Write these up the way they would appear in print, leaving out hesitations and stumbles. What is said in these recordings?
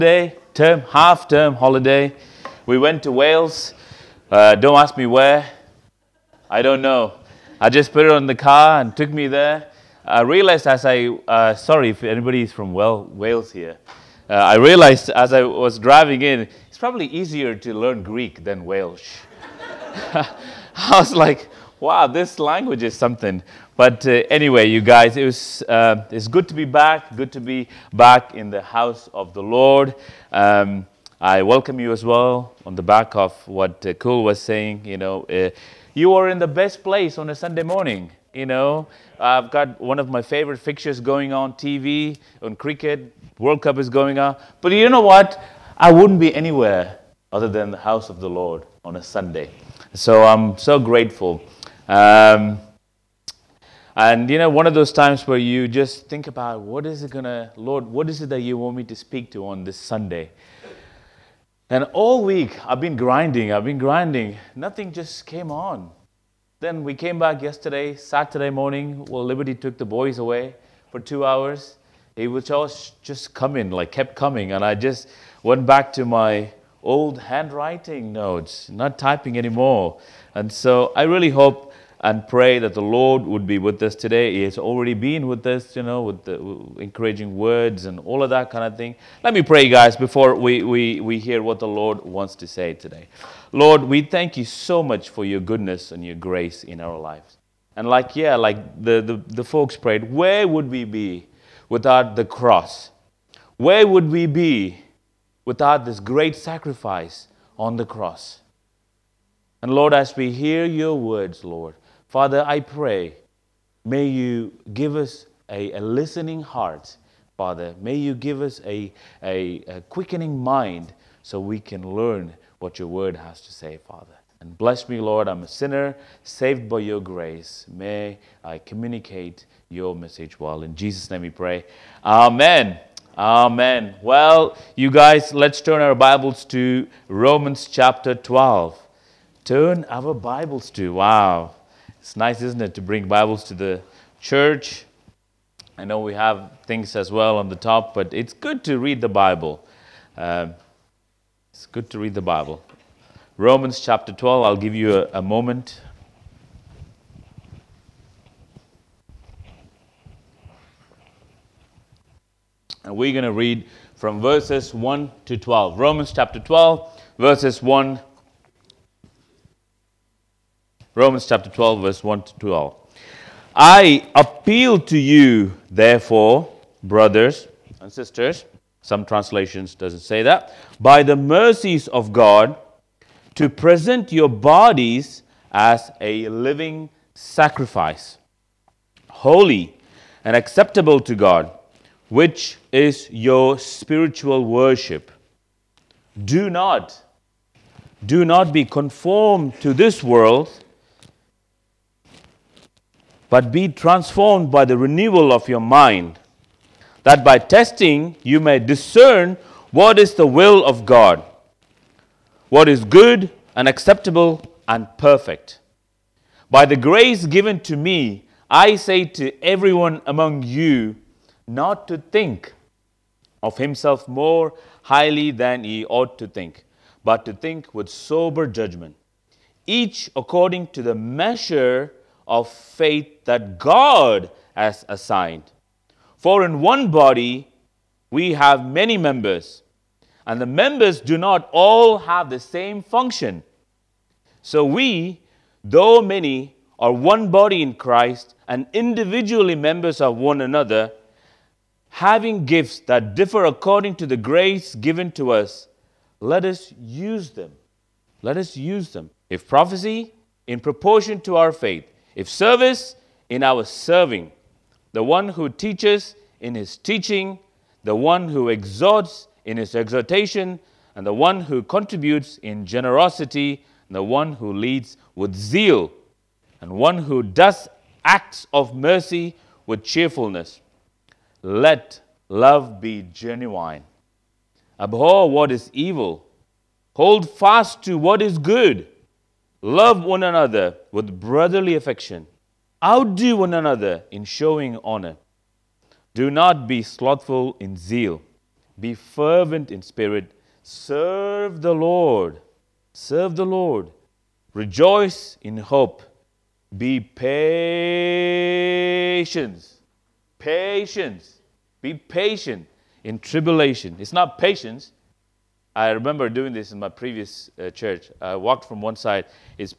half-term holiday. We went to Wales. Don't ask me where. I don't know. I just put it on the car and took me there. I realized sorry if anybody is from Wales here. I realized as I was driving in, it's probably easier to learn Greek than Welsh. I was like, wow, this language is something. But anyway, you guys, it's good to be back. Good to be back in the house of the Lord. I welcome you as well on the back of what Kul was saying. You are in the best place on a Sunday morning. I've got one of my favorite fixtures going on TV, on cricket. World Cup is going on. But you know what? I wouldn't be anywhere other than the house of the Lord on a Sunday. So I'm so grateful. And one of those times where you just think about, Lord, what is it that you want me to speak to on this Sunday? And all week, I've been grinding. Nothing just came on. Then we came back yesterday, Saturday morning. Well, Liberty took the boys away for 2 hours. It was just coming, kept coming. And I just went back to my old handwriting notes, not typing anymore. And so I really hope and pray that the Lord would be with us today. He has already been with us, with the encouraging words and all of that kind of thing. Let me pray, guys, before we hear what the Lord wants to say today. Lord, we thank you so much for your goodness and your grace in our lives. And like the folks prayed, where would we be without the cross? Where would we be without this great sacrifice on the cross? And Lord, as we hear your words, Lord, Father, I pray, may you give us a listening heart, Father. May you give us a quickening mind so we can learn what your word has to say, Father. And bless me, Lord. I'm a sinner, saved by your grace. May I communicate your message well. In Jesus' name we pray. Amen. Amen. Well, you guys, let's turn our Bibles to Romans chapter 12. Turn our Bibles to, wow. It's nice, isn't it, to bring Bibles to the church. I know we have things as well on the top, but it's good to read the Bible. It's good to read the Bible. Romans chapter 12, I'll give you a moment. And we're going to read from verses 1 to 12. Romans chapter 12, verses 1. Romans chapter 12, verse 1 to 12. I appeal to you, therefore, brothers and sisters, some translations doesn't say that, by the mercies of God, to present your bodies as a living sacrifice, holy and acceptable to God, which is your spiritual worship. Do not be conformed to this world, but be transformed by the renewal of your mind, that by testing you may discern what is the will of God, what is good and acceptable and perfect. By the grace given to me, I say to everyone among you not to think of himself more highly than he ought to think, but to think with sober judgment, each according to the measure of faith that God has assigned. For in one body we have many members, and the members do not all have the same function. So we, though many, are one body in Christ, and individually members of one another, having gifts that differ according to the grace given to us. Let us use them. Let us use them. If prophecy, in proportion to our faith. If service, in our serving. The one who teaches, in his teaching. The one who exhorts, in his exhortation. And the one who contributes in generosity. And the one who leads with zeal. And one who does acts of mercy with cheerfulness. Let love be genuine. Abhor what is evil. Hold fast to what is good. Love one another with brotherly affection. Outdo one another in showing honor. Do not be slothful in zeal. Be fervent in spirit. Serve the Lord. Serve the Lord. Rejoice in hope. Be patient. Patience. Be patient in tribulation. It's not patience. I remember doing this in my previous church. I walked from one side. It's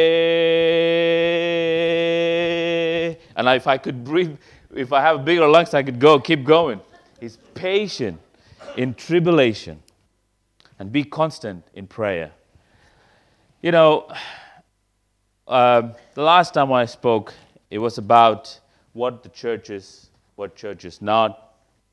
and if I could breathe, if I have bigger lungs, I could keep going. It's patient in tribulation and be constant in prayer. You know, the last time I spoke, it was about what the church is, what church is not.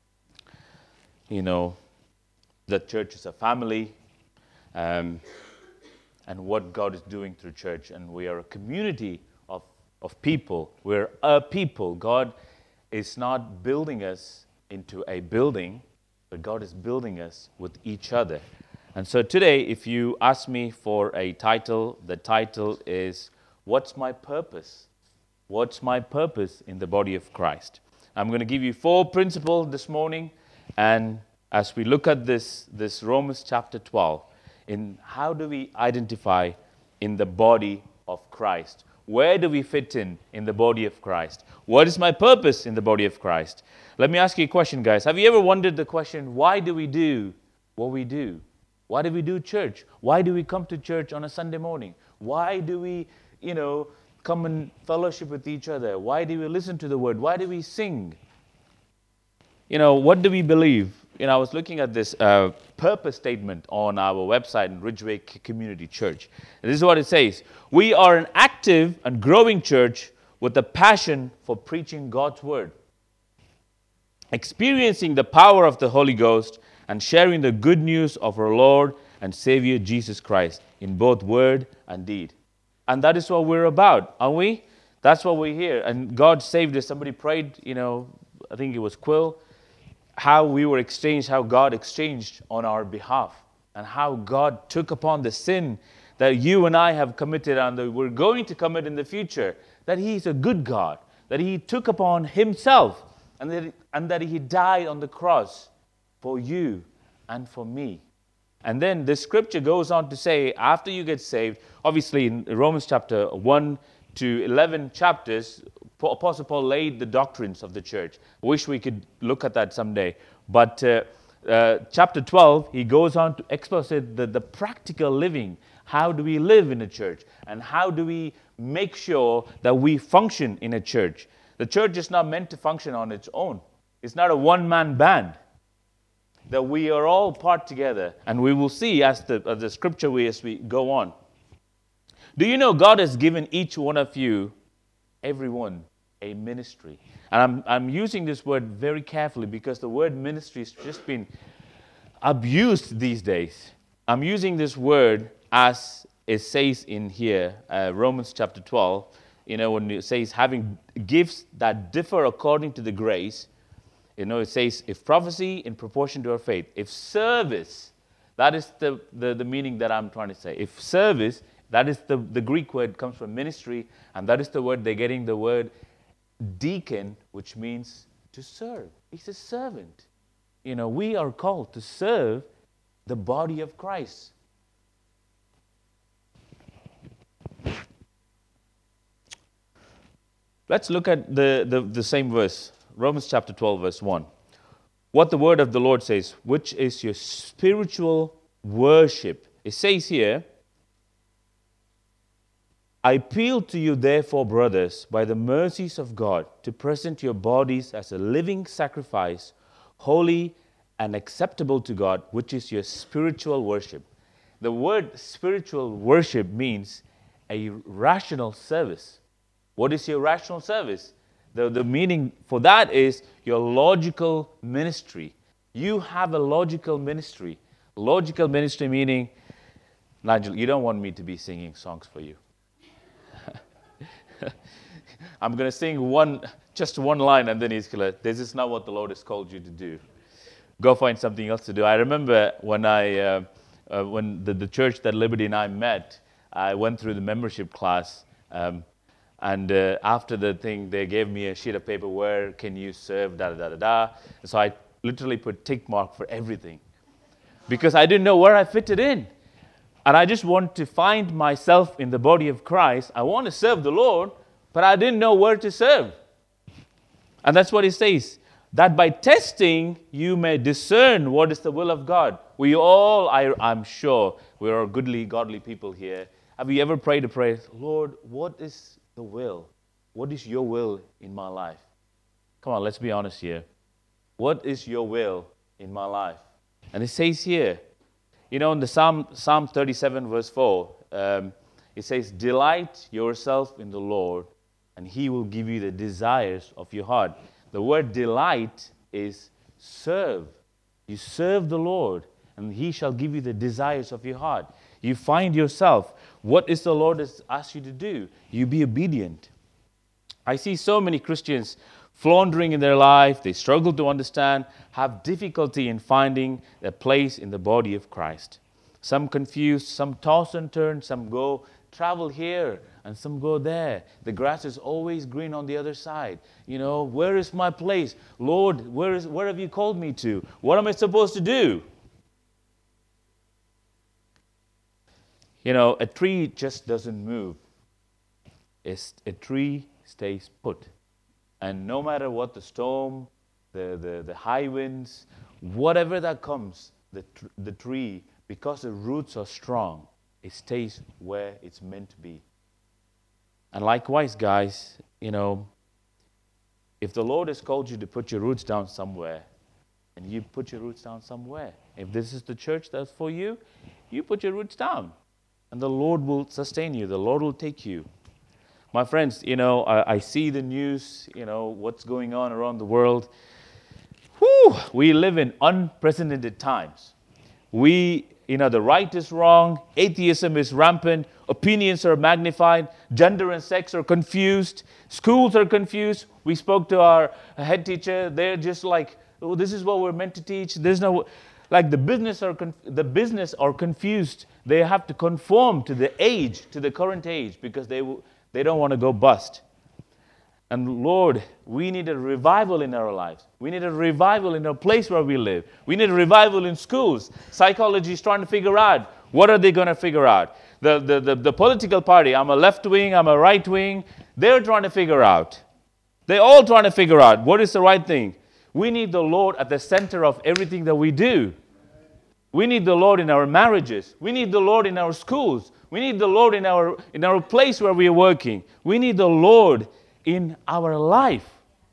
You know, the church is a family, and what God is doing through church. And we are a community of people. We're a people. God is not building us into a building, but God is building us with each other. And so today, if you ask me for a title, the title is, What's My Purpose? What's my purpose in the body of Christ? I'm going to give you 4 principles this morning, and as we look at this Romans chapter 12, in how do we identify in the body of Christ? Where do we fit in the body of Christ? What is my purpose in the body of Christ? Let me ask you a question, guys. Have you ever wondered the question, why do we do what we do? Why do we do church? Why do we come to church on a Sunday morning? Why do we, come and fellowship with each other? Why do we listen to the word? Why do we sing? What do we believe? I was looking at this purpose statement on our website in Ridgeway Community Church. And this is what it says. We are an active and growing church with a passion for preaching God's word, experiencing the power of the Holy Ghost, and sharing the good news of our Lord and Savior Jesus Christ in both word and deed. And that is what we're about, aren't we? That's what we're here. And God saved us. Somebody prayed, I think it was Quill, how we were exchanged, how God exchanged on our behalf, and how God took upon the sin that you and I have committed and that we're going to commit in the future, that He's a good God, that He took upon Himself, and that He died on the cross for you and for me. And then the scripture goes on to say, after you get saved, obviously in Romans chapter 1 to 11 chapters, Apostle Paul laid the doctrines of the church. I wish we could look at that someday. But chapter 12, he goes on to exposit the practical living. How do we live in a church? And how do we make sure that we function in a church? The church is not meant to function on its own. It's not a one-man band. That we are all part together. And we will see as the scripture as we go on. Do you know God has given each one of you, everyone, a ministry? And I'm using this word very carefully because the word ministry has just been abused these days. I'm using this word as it says in here, Romans chapter 12, when it says having gifts that differ according to the grace. It says, if prophecy in proportion to our faith, if service, that is the meaning that I'm trying to say. If service, that is the Greek word comes from ministry, and that is the word they're getting the word deacon, which means to serve. He's a servant. We are called to serve the body of Christ. Let's look at the same verse, Romans chapter 12, verse 1. What the word of the Lord says, which is your spiritual worship. It says here, I appeal to you, therefore, brothers, by the mercies of God, to present your bodies as a living sacrifice, holy and acceptable to God, which is your spiritual worship. The word spiritual worship means a rational service. What is your rational service? The meaning for that is your logical ministry. You have a logical ministry. Logical ministry meaning, Nigel, you don't want me to be singing songs for you. I'm going to sing just one line, and then he's going to, this is not what the Lord has called you to do. Go find something else to do. I remember when when the church that Liberty and I met, I went through the membership class, and after the thing, they gave me a sheet of paper, where can you serve, da-da-da-da-da. So I literally put tick mark for everything because I didn't know where I fitted in. And I just want to find myself in the body of Christ. I want to serve the Lord, but I didn't know where to serve. And that's what he says, that by testing you may discern what is the will of God. We all, I'm sure, we are goodly, godly people here. Have you ever prayed a prayer, Lord, what is the will? What is your will in my life? Come on, let's be honest here. What is your will in my life? And it says here, in the Psalm 37 verse 4, it says, delight yourself in the Lord, and he will give you the desires of your heart. The word delight is serve. You serve the Lord, and he shall give you the desires of your heart. You find yourself. What is the Lord has asked you to do? You be obedient. I see so many Christians floundering in their life. They struggle to understand, have difficulty in finding their place in the body of Christ. Some confused, some toss and turn, some travel here, and some go there. The grass is always green on the other side. Where is my place? Lord, where have you called me to? What am I supposed to do? A tree just doesn't move. A tree stays put. And no matter what the storm, the high winds, whatever that comes, the tree, because the roots are strong, it stays where it's meant to be. And likewise, guys, if the Lord has called you to put your roots down somewhere, and you put your roots down somewhere. If this is the church that's for you, you put your roots down. And the Lord will sustain you. The Lord will take you. My friends, I see the news, what's going on around the world. We live in unprecedented times. The right is wrong, atheism is rampant, opinions are magnified, gender and sex are confused, schools are confused. We spoke to our head teacher, they're just like, oh, this is what we're meant to teach. There's no, like the business are confused. They have to conform to the current age, because they don't want to go bust. And Lord, we need a revival in our lives. We need a revival in our place where we live. We need a revival in schools. Psychology is trying to figure out, what are they going to figure out? The political party, I'm a left wing, I'm a right wing, they're trying to figure out. They're all trying to figure out what is the right thing. We need the Lord at the center of everything that we do. We need the Lord in our marriages. We need the Lord in our schools. We need the Lord in our place where we are working. We need the Lord in our life.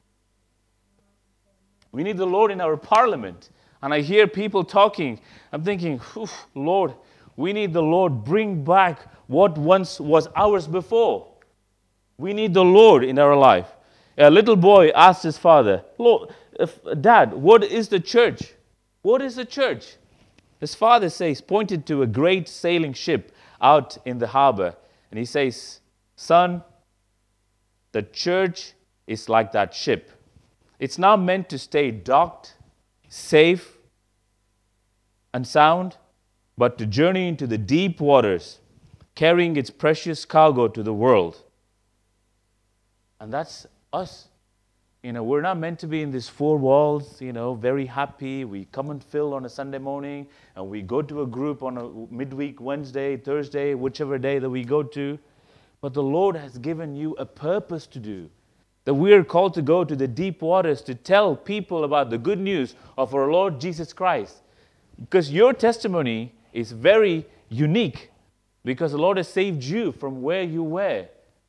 We need the Lord in our parliament. And I hear people talking. I'm thinking, Lord, we need the Lord bring back what once was ours before. We need the Lord in our life. A little boy asked his father, Dad, what is the church? What is the church? His father pointed to a great sailing ship out in the harbor. And he says, son, the church is like that ship. It's not meant to stay docked, safe, and sound, but to journey into the deep waters, carrying its precious cargo to the world. And that's us. We're not meant to be in these four walls, very happy. We come and fill on a Sunday morning, and we go to a group on a midweek, Wednesday, Thursday, whichever day that we go to. But the Lord has given you a purpose to do. That we are called to go to the deep waters to tell people about the good news of our Lord Jesus Christ. Because your testimony is very unique, because the Lord has saved you from where you were.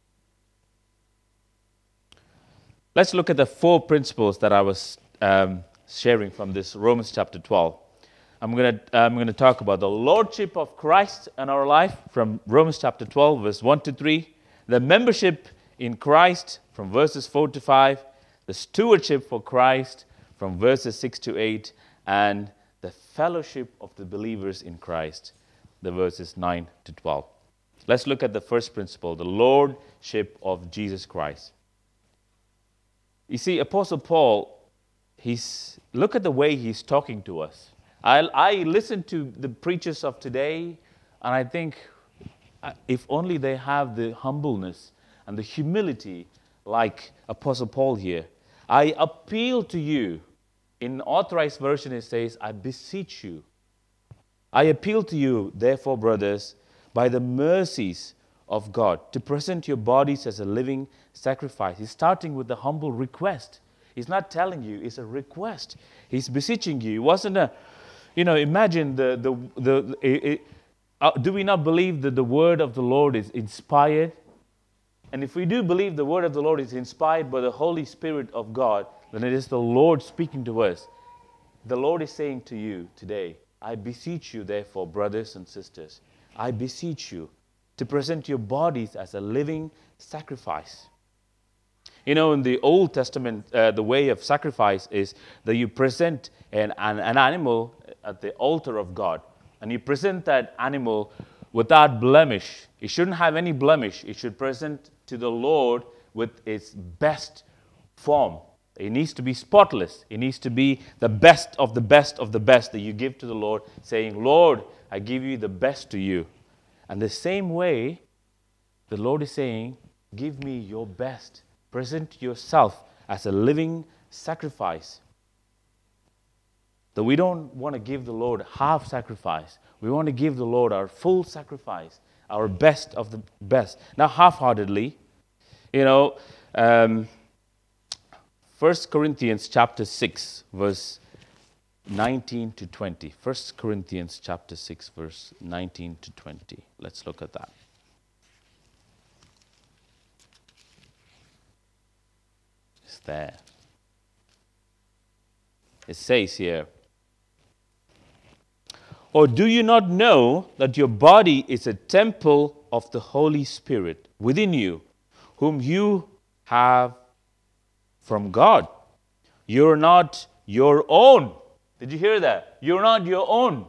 Let's look at the 4 principles that I was sharing from this Romans chapter 12. I'm going to talk about the lordship of Christ in our life from Romans chapter 12, verse 1 to 3. The membership in Christ from verses 4 to 5. The stewardship for Christ from verses 6 to 8. And the fellowship of the believers in Christ, the verses 9 to 12. Let's look at the first principle, the lordship of Jesus Christ. You see, Apostle Paul, look at the way he's talking to us. I listen to the preachers of today, and I think if only they have the humbleness and the humility like Apostle Paul here. I appeal to you In Authorized Version, it says, I beseech you. I appeal to you, therefore, brothers, by the mercies of God, to present your bodies as a living sacrifice. He's starting with a humble request. He's not telling you, it's a request. He's beseeching you. It wasn't a, imagine do we not believe that the word of the Lord is inspired? And if we do believe the word of the Lord is inspired by the Holy Spirit of God, then it is the Lord speaking to us. The Lord is saying to you today, I beseech you, therefore, brothers and sisters, I beseech you to present your bodies as a living sacrifice. In the Old Testament, the way of sacrifice is that you present an animal at the altar of God. And you present that animal without blemish. It shouldn't have any blemish. It should present to the Lord with its best form. It needs to be spotless. It needs to be the best of the best of the best that you give to the Lord, saying, Lord, I give you the best to you. And the same way, the Lord is saying, give me your best. Present yourself as a living sacrifice. That we don't want to give the Lord half sacrifice. We want to give the Lord our full sacrifice, our best of the best. Not half-heartedly. 1 Corinthians chapter 6, verse 19 to 20. 1 Corinthians chapter 6, verse 19 to 20. Let's look at that. It's there. It says here, or do you not know that your body is a temple of the Holy Spirit within you, whom you have from God? You're not your own. Did you hear that? You're not your own.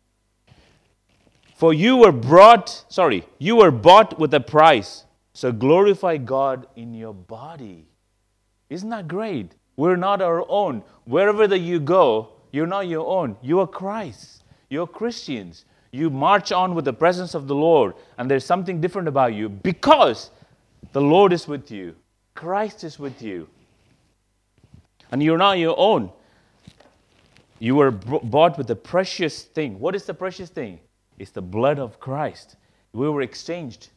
For you were bought with a price. So glorify God in your body. Isn't that great? We're not our own. Wherever that you go, you're not your own. You are Christ. You're Christians. You march on with the presence of the Lord, and there's something different about you because the Lord is with you. Christ is with you. And you're not your own. You were bought with a precious thing. What is the precious thing? It's the blood of Christ. We were exchanged.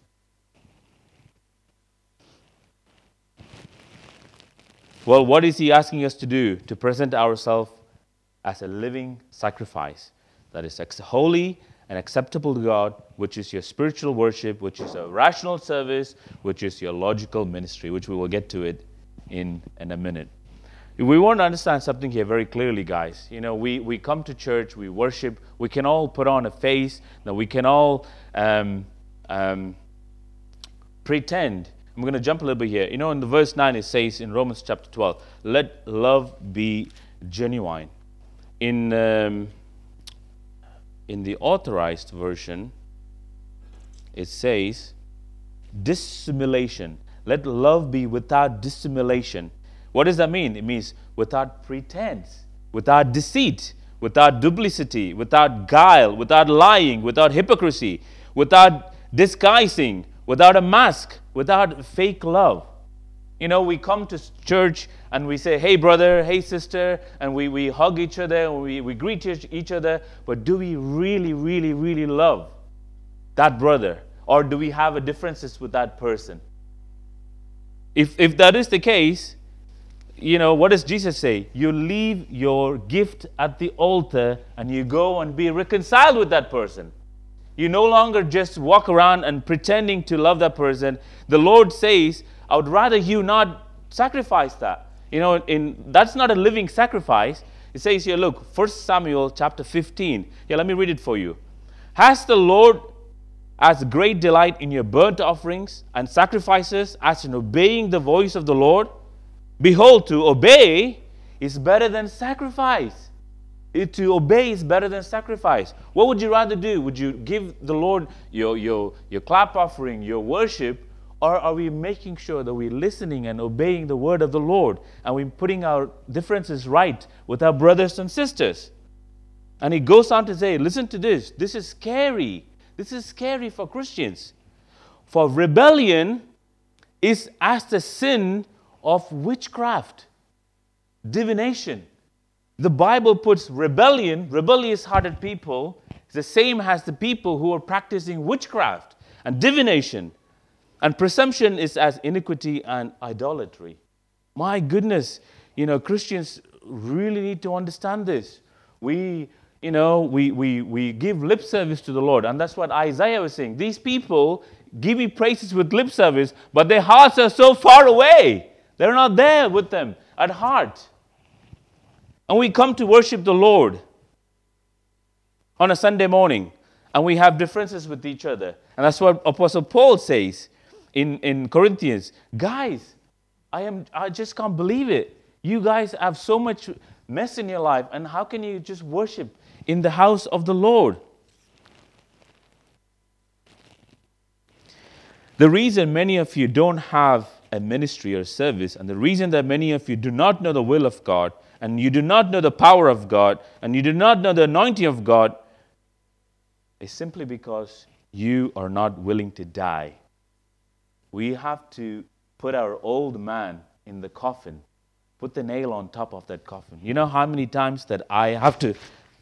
Well, what is he asking us to do? To present ourselves as a living sacrifice that is holy and acceptable to God, which is your spiritual worship, which is a rational service, which is your logical ministry, which we will get to it in a minute. We want to understand something here very clearly, guys. We come to church, we worship, we can all put on a face, that we can all pretend. I'm going to jump a little bit here. In the verse 9 it says in Romans chapter 12, let love be genuine. In the Authorized Version, it says, dissimulation. Let love be without dissimulation. What does that mean? It means without pretense, without deceit, without duplicity, without guile, without lying, without hypocrisy, without disguising, without a mask, without fake love. We come to church and we say, hey brother, hey sister, and we hug each other, and we greet each other, but do we really, really, really love that brother? Or do we have differences with that person? If that is the case, what does Jesus say? You leave your gift at the altar and you go and be reconciled with that person. You no longer just walk around and pretending to love that person. The Lord says, I would rather you not sacrifice that. That's not a living sacrifice. It says here, look, 1 Samuel chapter 15. Let me read it for you. Has the Lord as great delight in your burnt offerings and sacrifices as in obeying the voice of the Lord? Behold, to obey is better than sacrifice. To obey is better than sacrifice. What would you rather do? Would you give the Lord your clap offering, your worship, or are we making sure that we're listening and obeying the word of the Lord, and we're putting our differences right with our brothers and sisters? And he goes on to say, listen to this. This is scary. This is scary for Christians. For rebellion is as the sin of witchcraft, divination. The Bible puts rebellious-hearted people, the same as the people who are practicing witchcraft and divination. And presumption is as iniquity and idolatry. My goodness, Christians really need to understand this. We give lip service to the Lord. And that's what Isaiah was saying. These people give me praises with lip service, but their hearts are so far away. They're not there with them at heart. And we come to worship the Lord on a Sunday morning, and we have differences with each other. And that's what Apostle Paul says in Corinthians. Guys, I just can't believe it. You guys have so much mess in your life, and how can you just worship in the house of the Lord? The reason many of you don't have a ministry or service, and the reason that many of you do not know the will of God, and you do not know the power of God, and you do not know the anointing of God, is simply because you are not willing to die. We have to put our old man in the coffin, put the nail on top of that coffin. You know how many times that I have to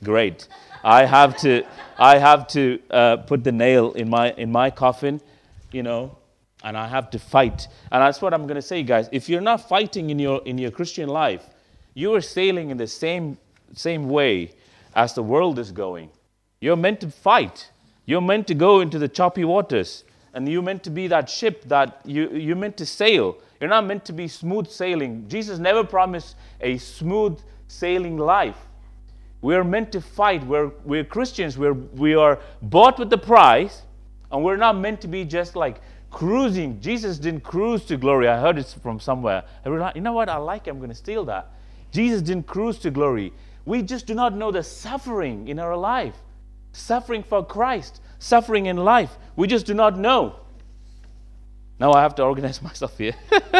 put the nail in my coffin, and I have to fight. And that's what I'm going to say, guys. If you're not fighting in your Christian life, you are sailing in the same way as the world is going. You're meant to fight. You're meant to go into the choppy waters. And you're meant to be that ship that you're meant to sail. You're not meant to be smooth sailing. Jesus never promised a smooth sailing life. We're meant to fight. We're Christians. We are bought with the price. And we're not meant to be just like cruising. Jesus didn't cruise to glory. I heard it from somewhere. I realized, you know what? I like it. I'm going to steal that. Jesus didn't cruise to glory. We just do not know the suffering in our life. Suffering for Christ. Suffering in life. We just do not know. Now I have to organize myself here.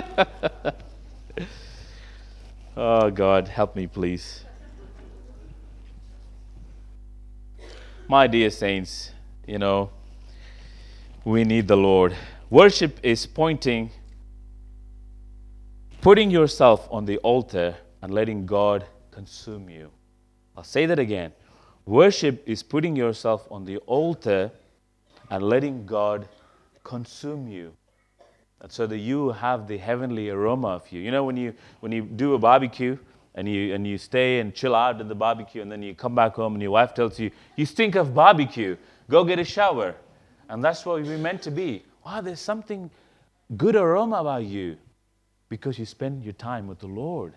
Oh, God, help me, please. My dear saints, we need the Lord. Worship is putting yourself on the altar and letting God consume you. I'll say that again. Worship is putting yourself on the altar and letting God consume you. And so that you have the heavenly aroma of you. When you do a barbecue and you stay and chill out at the barbecue, and then you come back home and your wife tells you, you stink of barbecue, go get a shower. And that's what we're meant to be. Wow, there's something good aroma about you because you spend your time with the Lord.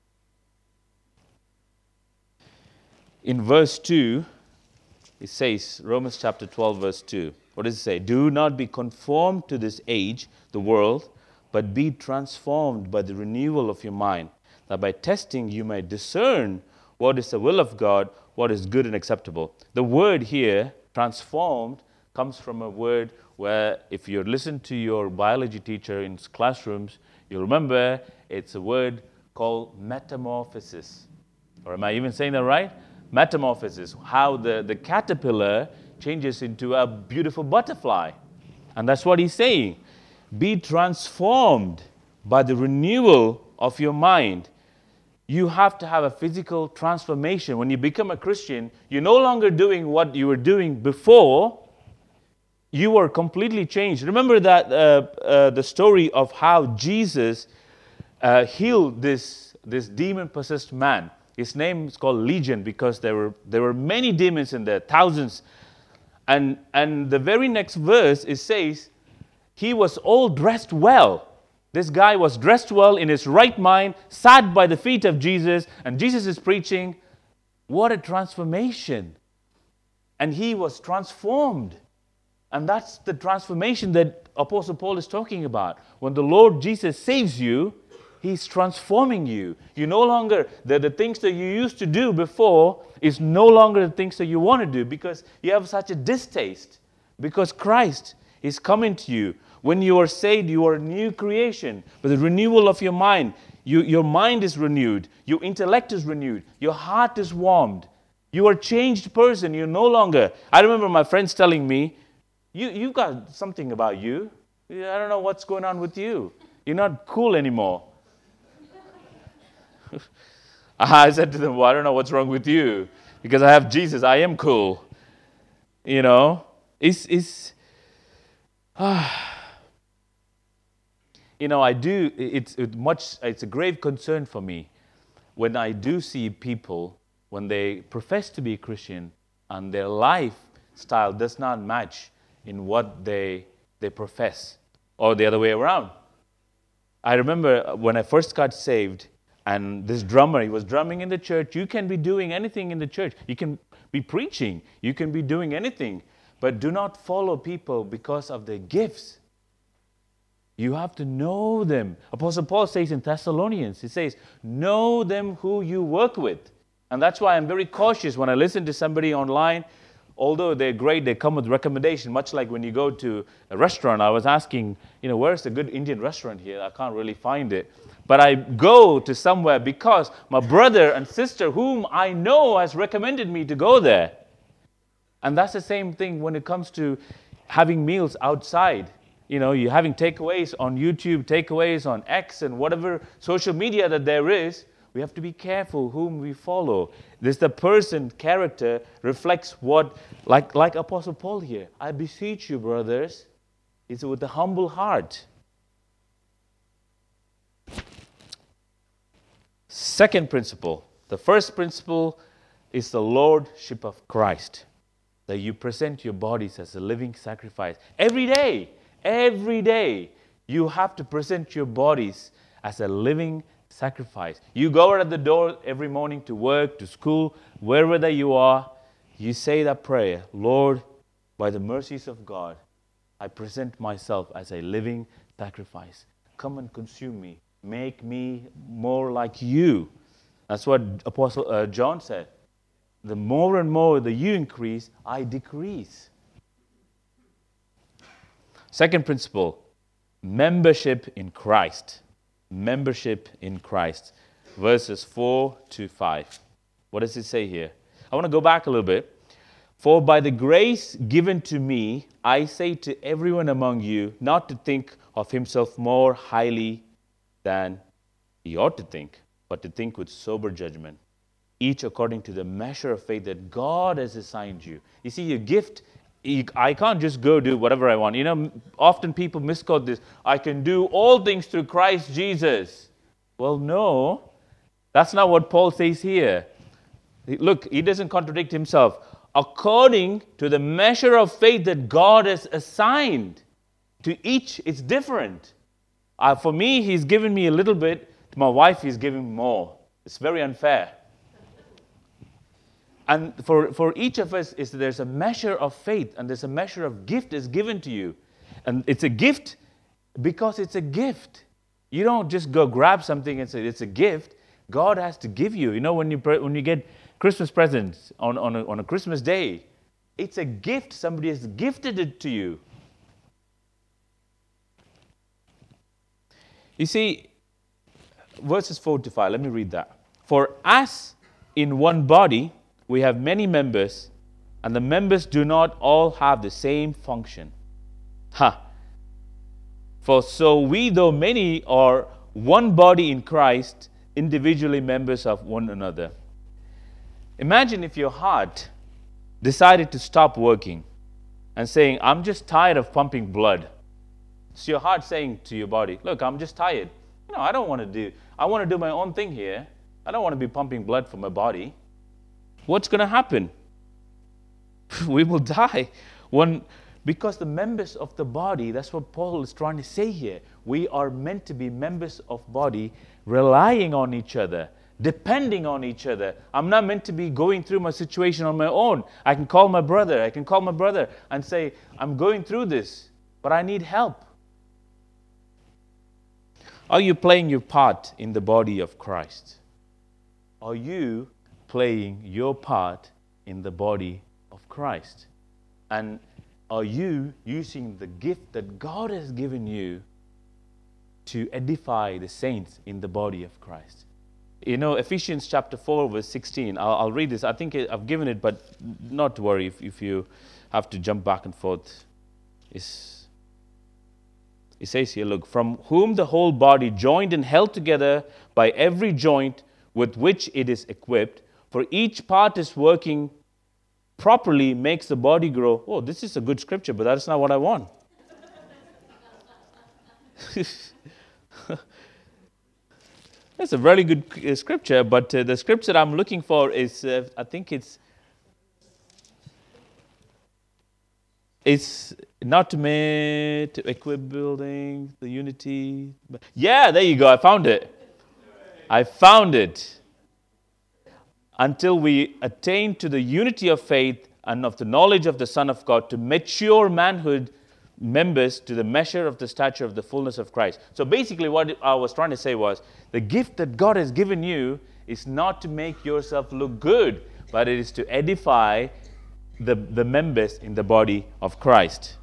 In verse 2, it says, Romans chapter 12, verse 2. What does it say? Do not be conformed to this age, the world, but be transformed by the renewal of your mind, that by testing you may discern what is the will of God, what is good and acceptable. The word here, transformed, comes from a word where if you listen to your biology teacher in classrooms, you'll remember it's a word called metamorphosis. Or am I even saying that right? Metamorphosis, how the caterpillar changes into a beautiful butterfly. And that's what he's saying. Be transformed by the renewal of your mind. You have to have a physical transformation. When you become a Christian, you're no longer doing what you were doing before. You are completely changed. Remember that the story of how Jesus healed this demon-possessed man. His name is called Legion because there were many demons in there, thousands. And the very next verse, it says, he was all dressed well. This guy was dressed well in his right mind, sat by the feet of Jesus, and Jesus is preaching. What a transformation. And he was transformed. And that's the transformation that Apostle Paul is talking about. When the Lord Jesus saves you, He's transforming you. You no longer, the things that you used to do before is no longer the things that you want to do because you have such a distaste. Because Christ is coming to you. When you are saved, you are a new creation. But the renewal of your mind, your mind is renewed. Your intellect is renewed. Your heart is warmed. You are a changed person. You're no longer, I remember my friends telling me, you got something about you. I don't know what's going on with you. You're not cool anymore. I said to them, well, I don't know what's wrong with you. Because I have Jesus, I am cool. You know, it's it's a grave concern for me when I do see people, when they profess to be Christian and their lifestyle does not match in what they profess, or the other way around. I remember when I first got saved, and this drummer, he was drumming in the church. You can be doing anything in the church. You can be preaching. You can be doing anything. But do not follow people because of their gifts. You have to know them. Apostle Paul says in Thessalonians, he says, know them who you work with. And that's why I'm very cautious when I listen to somebody online. Although they're great, they come with recommendation, much like when you go to a restaurant. I was asking, where's a good Indian restaurant here? I can't really find it. But I go to somewhere because my brother and sister, whom I know, has recommended me to go there. And that's the same thing when it comes to having meals outside. You're having takeaways on YouTube, takeaways on X, and whatever social media that there is. We have to be careful whom we follow. The person character reflects what, like Apostle Paul here. I beseech you, brothers, it's with a humble heart. Second principle. The first principle is the lordship of Christ. That you present your bodies as a living sacrifice. Every day, you have to present your bodies as a living sacrifice. You go out at the door every morning to work, to school, wherever that you are, you say that prayer, Lord, by the mercies of God, I present myself as a living sacrifice. Come and consume me. Make me more like you. That's what Apostle John said. The more and more that you increase, I decrease. Second principle, membership in Christ. Membership in Christ. Verses 4 to 5. What does it say here? I want to go back a little bit. For by the grace given to me, I say to everyone among you not to think of himself more highly than he ought to think, but to think with sober judgment, each according to the measure of faith that God has assigned you. You see, your gift, I can't just go do whatever I want. Often people misquote this. I can do all things through Christ Jesus. Well, no. That's not what Paul says here. Look, he doesn't contradict himself. According to the measure of faith that God has assigned. To each, it's different. For me, he's given me a little bit. To my wife, he's giving more. It's very unfair. And for each of us, there's a measure of faith and there's a measure of gift is given to you. And it's a gift because it's a gift. You don't just go grab something and say it's a gift. God has to give you. When you get Christmas presents on a Christmas day, it's a gift. Somebody has gifted it to you. You see, verses 4 to 5, let me read that. For as in one body we have many members, and the members do not all have the same function. For so we, though many, are one body in Christ, individually members of one another. Imagine if your heart decided to stop working and saying, I'm just tired of pumping blood. It's your heart saying to your body, look, I'm just tired. I want to do my own thing here. I don't want to be pumping blood for my body. What's going to happen? We will die. Because the members of the body, that's what Paul is trying to say here. We are meant to be members of body, relying on each other, depending on each other. I'm not meant to be going through my situation on my own. I can call my brother and say, I'm going through this, but I need help. Are you playing your part in the body of Christ? Are you playing your part in the body of Christ? And are you using the gift that God has given you to edify the saints in the body of Christ? Ephesians chapter 4, verse 16. I'll read this. I think I've given it, but not to worry if you have to jump back and forth. It says here, look, from whom the whole body joined and held together by every joint with which it is equipped, for each part is working properly, makes the body grow. Oh, this is a good scripture, but that's not what I want. That's a very good scripture, but the scripture I'm looking for is, I think it's not to equip building, the unity. Yeah, there you go. I found it. Until we attain to the unity of faith and of the knowledge of the Son of God, to mature manhood, members to the measure of the stature of the fullness of Christ. So basically what I was trying to say was, the gift that God has given you is not to make yourself look good, but it is to edify the members in the body of Christ.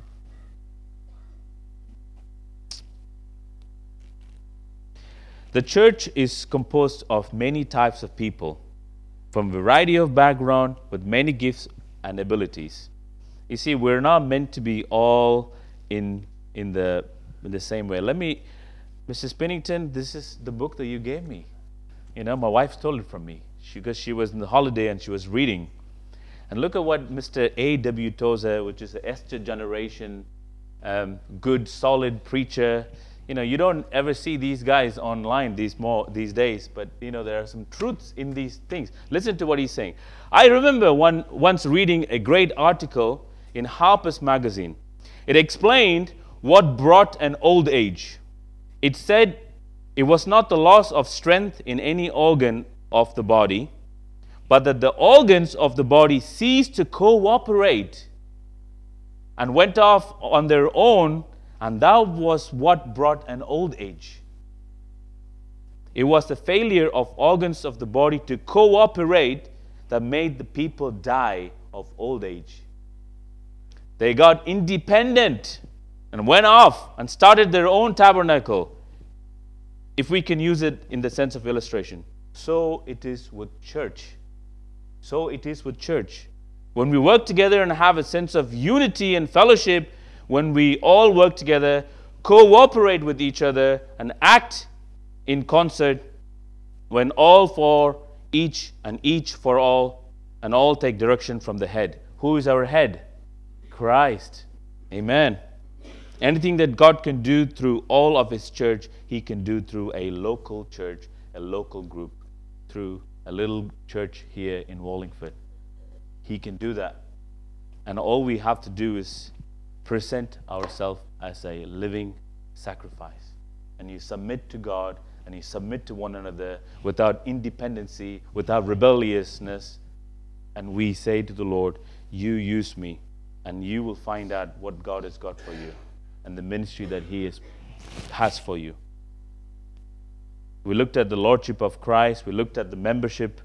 The church is composed of many types of people, from a variety of background with many gifts and abilities. You see, we're not meant to be all in the same way. Mrs. Pennington, this is the book that you gave me. My wife stole it from me because she was in the holiday and she was reading. And look at what Mr. A.W. Tozer, which is the Esther generation, good, solid preacher. You don't ever see these guys online these days, but there are some truths in these things. Listen to what he's saying. I remember once reading a great article in Harper's Magazine. It explained what brought an old age. It said it was not the loss of strength in any organ of the body, but that the organs of the body ceased to cooperate and went off on their own, and that was what brought an old age. It was the failure of organs of the body to cooperate that made the people die of old age. They got independent and went off and started their own tabernacle, if we can use it in the sense of illustration. So it is with church. When we work together and have a sense of unity and fellowship, when we all work together, cooperate with each other, and act in concert, when all for each and each for all, and all take direction from the head. Who is our head? Christ. Amen. Anything that God can do through all of His church, He can do through a local church, a local group, through a little church here in Wallingford. He can do that. And all we have to do is present ourselves as a living sacrifice. And you submit to God, and you submit to one another without independency, without rebelliousness. And we say to the Lord, you use me, and you will find out what God has got for you and the ministry that He has for you. We looked at the Lordship of Christ. We looked at the membership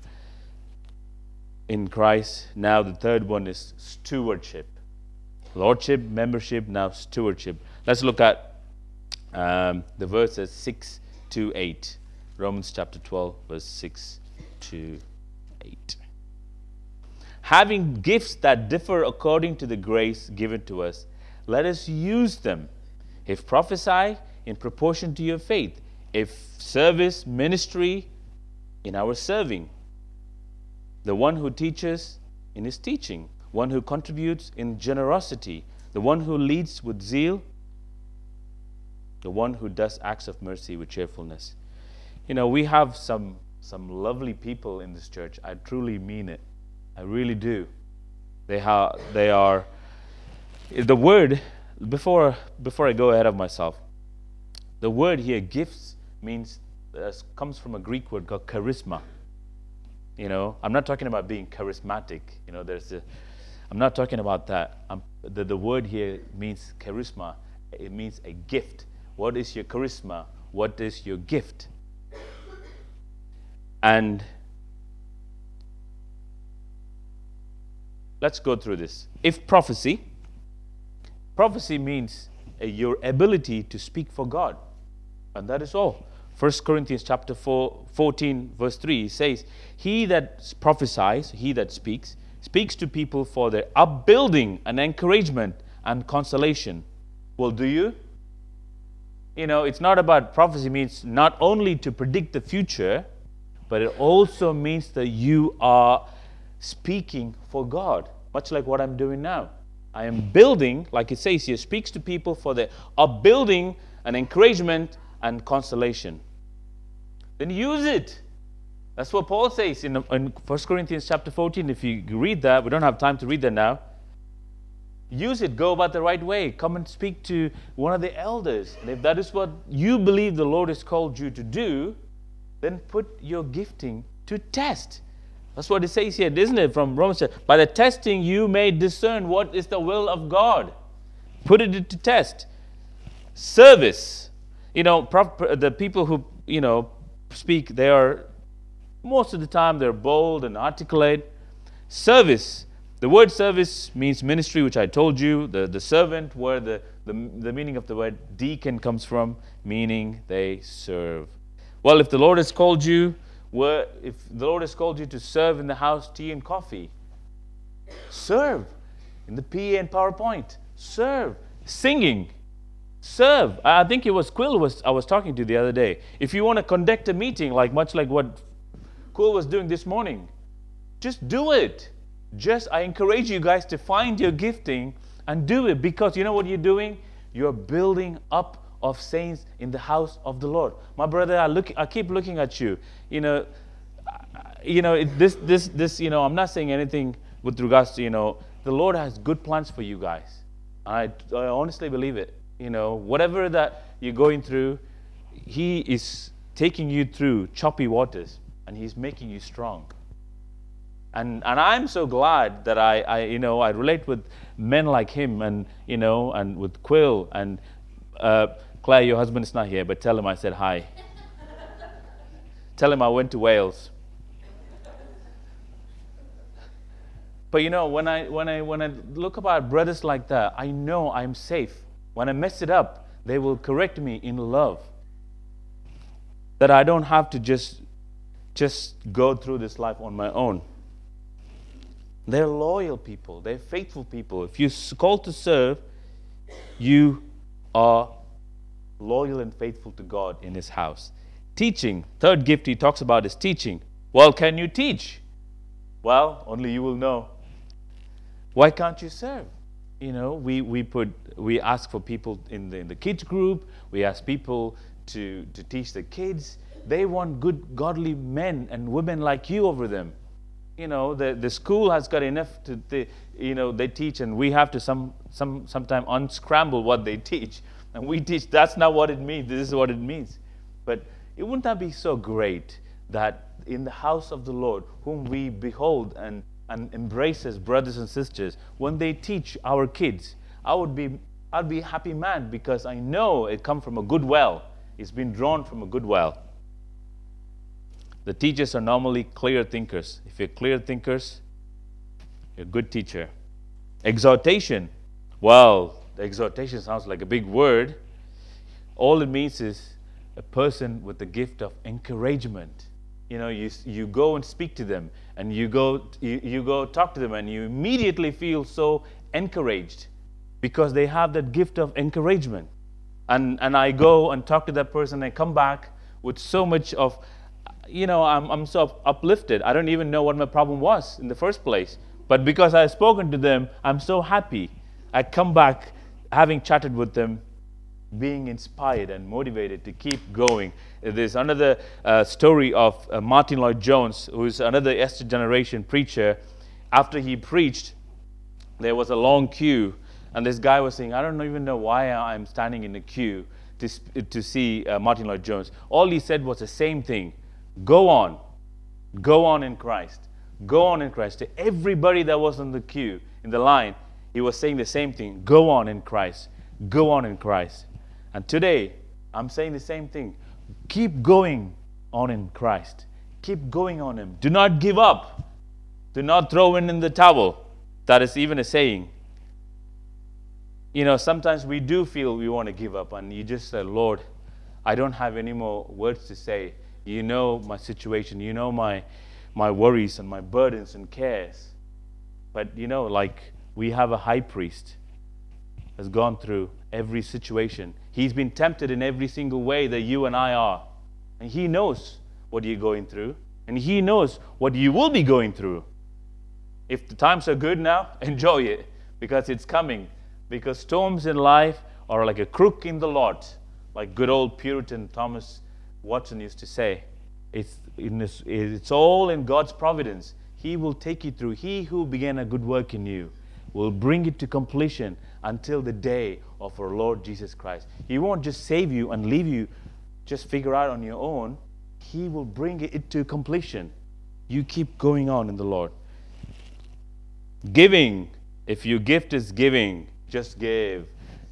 in Christ. Now the third one is stewardship. Lordship, membership, now stewardship. Let's look at the verses 6 to 8. Romans chapter 12, verse 6 to 8. Having gifts that differ according to the grace given to us, let us use them. If prophesy, in proportion to your faith. If service, ministry, in our serving. The one who teaches, in his teaching. One who contributes in generosity. The one who leads with zeal. The one who does acts of mercy with cheerfulness. We have some lovely people in this church. I truly mean it. I really do. They are the word, before I go ahead of myself, the word here, gifts, comes from a Greek word called charisma. I'm not talking about being charismatic. I'm not talking about that. The word here means charisma. It means a gift. What is your charisma? What is your gift? And let's go through this. If prophecy means your ability to speak for God. And that is all. 1 Corinthians chapter 14, verse 3 says, he that prophesies, he that speaks to people for their upbuilding and encouragement and consolation. Well, do you? It's not about prophecy means not only to predict the future, but it also means that you are speaking for God, much like what I'm doing now. I am building, like it says here, speaks to people for the upbuilding and encouragement and consolation. Then use it. That's what Paul says in 1 Corinthians chapter 14. If you read that, we don't have time to read that now. Use it. Go about the right way. Come and speak to one of the elders. And if that is what you believe the Lord has called you to do, then put your gifting to test. That's what it says here, isn't it? From Romans. By the testing you may discern what is the will of God. Put it to test. Service. The people who, speak, they are, most of the time, they're bold and articulate. Service. The word service means ministry, which I told you. The servant, where the meaning of the word deacon comes from, meaning they serve. Well, if the Lord has called you, to serve in the house, tea and coffee, serve. In the PA and PowerPoint, serve. Singing, serve. I think it was Quill I was talking to the other day. If you want to conduct a meeting, much like what Quill was doing this morning, just do it. I encourage you guys to find your gifting and do it, because you know what you're doing? You're building up of saints in the house of the Lord. My brother, I keep looking at you. I'm not saying anything with regards to, the Lord has good plans for you guys. I honestly believe it. Whatever that you're going through, He is taking you through choppy waters, and He's making you strong. And I'm so glad that I relate with men like him, and and with Quill and Claire. Your husband is not here, but tell him I said hi. Tell him I went to Wales. But when I look about brothers like that, I know I'm safe. When I mess it up, they will correct me in love. That I don't have to just go through this life on my own. They're loyal people. They're faithful people. If you're called to serve, you are loyal and faithful to God in His house. Teaching. Third gift he talks about is teaching. Well, can you teach? Well, only you will know. Why can't you serve? We ask for people in the kids group. We ask people to teach the kids. They want good, godly men and women like you over them. The school has got enough they teach, and we have to sometime unscramble what they teach. And we teach, that's not what it means, this is what it means. But wouldn't that be so great that in the house of the Lord, whom we behold and embrace as brothers and sisters, when they teach our kids, I'd be a happy man, because I know it comes from a good well. It's been drawn from a good well. The teachers are normally clear thinkers. If you're clear thinkers, you're a good teacher. Exhortation. Well, exhortation sounds like a big word. All it means is a person with the gift of encouragement. You go and speak to them, and you go talk to them, and you immediately feel so encouraged, because they have that gift of encouragement. And I go and talk to that person, and come back with so much of, I'm so uplifted. I don't even know what my problem was in the first place. But because I've spoken to them, I'm so happy. I come back having chatted with them, being inspired and motivated to keep going. There's another story of Martin Lloyd-Jones, who is another Esther generation preacher. After he preached, there was a long queue, and this guy was saying, I don't even know why I'm standing in the queue to see Martin Lloyd-Jones. All he said was the same thing. Go on in Christ. Go on in Christ. To everybody that was in the queue, in the line, he was saying the same thing. Go on in Christ. Go on in Christ. And today, I'm saying the same thing. Keep going on in Christ. Keep going on Him. Do not give up. Do not throw in the towel. That is even a saying. Sometimes we do feel we want to give up, and you just say, Lord, I don't have any more words to say. You know my situation. You know my worries and my burdens and cares. But we have a high priest has gone through every situation. He's been tempted in every single way that you and I are. And He knows what you're going through. And He knows what you will be going through. If the times are good now, enjoy it, because it's coming. Because storms in life are like a crook in the lot, like good old Puritan Thomas Watson used to say. It's all in God's providence. He will take you through. He who began a good work in you will bring it to completion until the day of our Lord Jesus Christ. He won't just save you and leave you just figure out on your own. He will bring it to completion. You keep going on in the Lord. Giving. If your gift is giving, just give.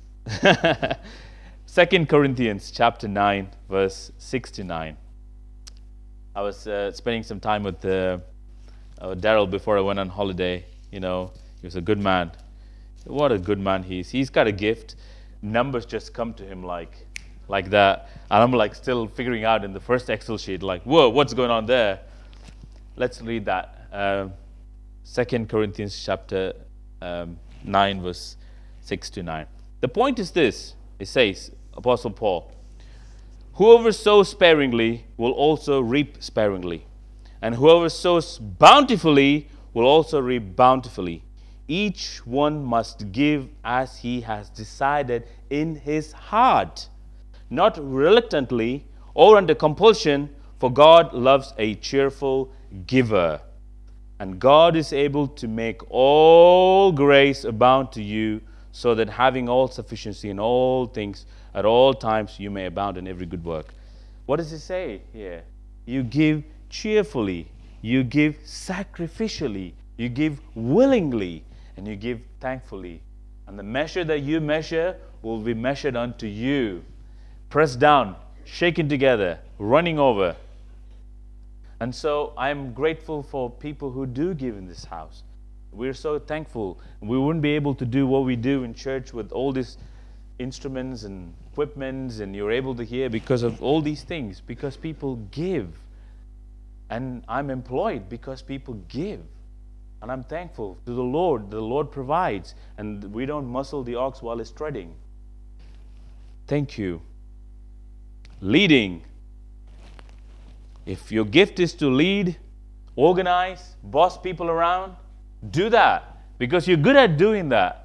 2 Corinthians chapter 9, verse 6 to 9. I was spending some time with Daryl before I went on holiday. He was a good man. What a good man he is. He's got a gift. Numbers just come to him like that. And I'm like still figuring out in the first Excel sheet, like, whoa, what's going on there? Let's read that. 2 Corinthians chapter 9, verse 6 to 9. The point is this. It says, Apostle Paul, whoever sows sparingly will also reap sparingly. And whoever sows bountifully will also reap bountifully. Each one must give as he has decided in his heart, not reluctantly or under compulsion, for God loves a cheerful giver. And God is able to make all grace abound to you, so that having all sufficiency in all things at all times you may abound in every good work. What does it say here? You give cheerfully, you give sacrificially, you give willingly, and you give thankfully. And the measure that you measure will be measured unto you. Pressed down, shaken together, running over. And so I'm grateful for people who do give in this house. We're so thankful. We wouldn't be able to do what we do in church with all these instruments and equipments, and you're able to hear because of all these things, because people give. And I'm employed because people give. And I'm thankful to the Lord. The Lord provides, and we don't muzzle the ox while it's treading. Thank you. Leading. If your gift is to lead, organize, boss people around, do that, because you're good at doing that.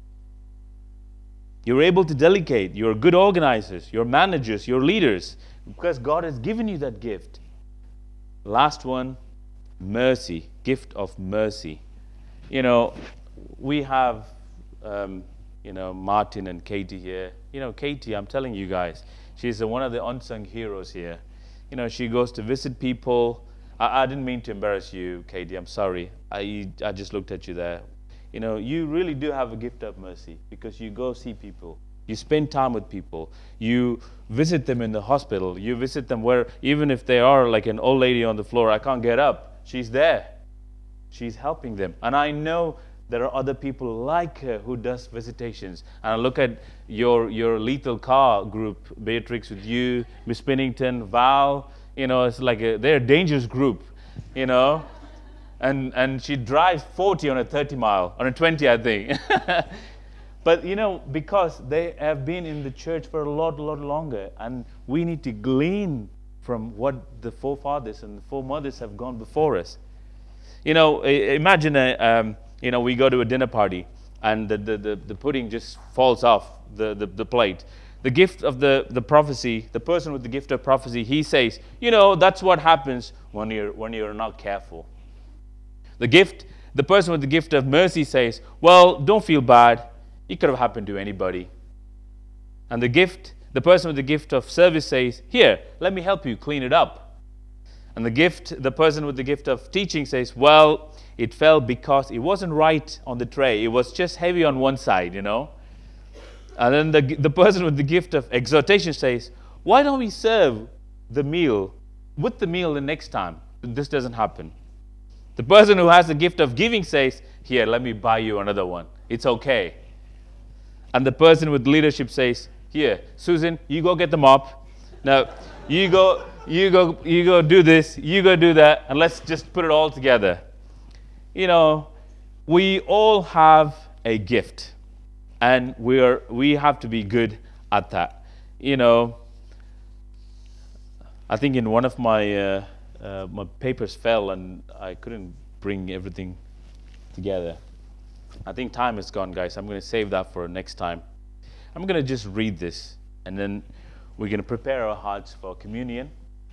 You're able to delegate. You're good organizers. You're managers. You're leaders, because God has given you that gift. Last one, mercy. Gift of mercy. We have, Martin and Katie here. Katie, I'm telling you guys, she's one of the unsung heroes here. She goes to visit people. I didn't mean to embarrass you, Katie. I'm sorry. I just looked at you there. You really do have a gift of mercy, because you go see people. You spend time with people. You visit them in the hospital. You visit them where, even if they are like an old lady on the floor, I can't get up. She's there. She's helping them. And I know there are other people like her who does visitations. And I look at your lethal car group, Beatrix with you, Miss Pennington, Val. It's like they're a dangerous group, And she drives 40 on a 30 mile, on a 20, I think. But, because they have been in the church for a lot longer, and we need to glean from what the forefathers and the foremothers have gone before us. Imagine we go to a dinner party, and the pudding just falls off the plate. The gift of the prophecy, the person with the gift of prophecy, he says, that's what happens when you're not careful. The person with the gift of mercy says, well, don't feel bad. It could have happened to anybody. And the person with the gift of service says, here, let me help you clean it up. And the person with the gift of teaching says, well, it fell because it wasn't right on the tray. It was just heavy on one side, And then the person with the gift of exhortation says, why don't we serve the meal with the meal the next time? This doesn't happen. The person who has the gift of giving says, here, let me buy you another one. It's okay. And the person with leadership says, here, Susan, you go get the mop. Now, you go do this, you go do that, and let's just put it all together. We all have a gift, and we have to be good at that. I think in one of my my papers fell and I couldn't bring everything together. I think time is gone, guys. I'm going to save that for next time. I'm going to just read this, and then we're going to prepare our hearts for communion.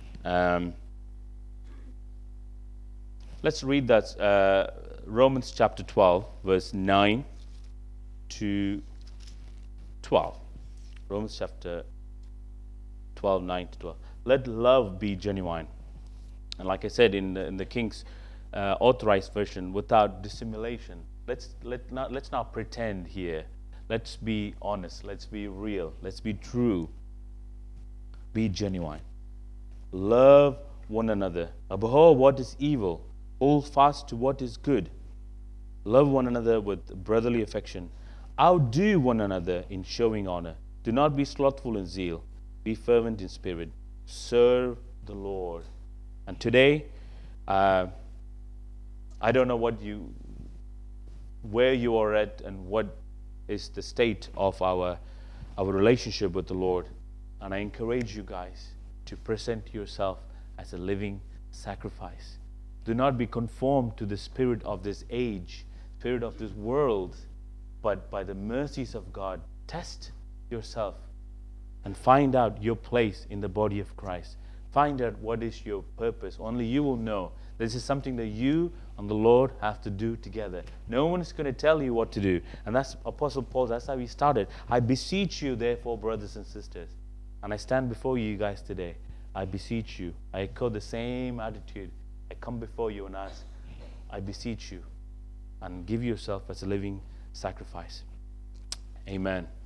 Let's read that Romans chapter 12, verse 9 to 12. Romans chapter 12, 9 to 12. Let love be genuine. And like I said in the King's Authorized Version, without dissimulation. Let's not pretend here. Let's be honest. Let's be real. Let's be true. Be genuine. Love one another. Abhor what is evil. Hold fast to what is good. Love one another with brotherly affection. Outdo one another in showing honor. Do not be slothful in zeal. Be fervent in spirit. Serve the Lord. And today, I don't know where you are at and what is the state of our relationship with the Lord. And I encourage you guys to present yourself as a living sacrifice. Do not be conformed to the spirit of this age, spirit of this world, but by the mercies of God, test yourself and find out your place in the body of Christ. Find out what is your purpose. Only you will know. This is something that you and the Lord have to do together. No one is going to tell you what to do. And that's Apostle Paul, that's how he started. I beseech you, therefore, brothers and sisters. And I stand before you guys today. I beseech you. I echo the same attitude. I come before you and ask, I beseech you. And give yourself as a living sacrifice. Amen.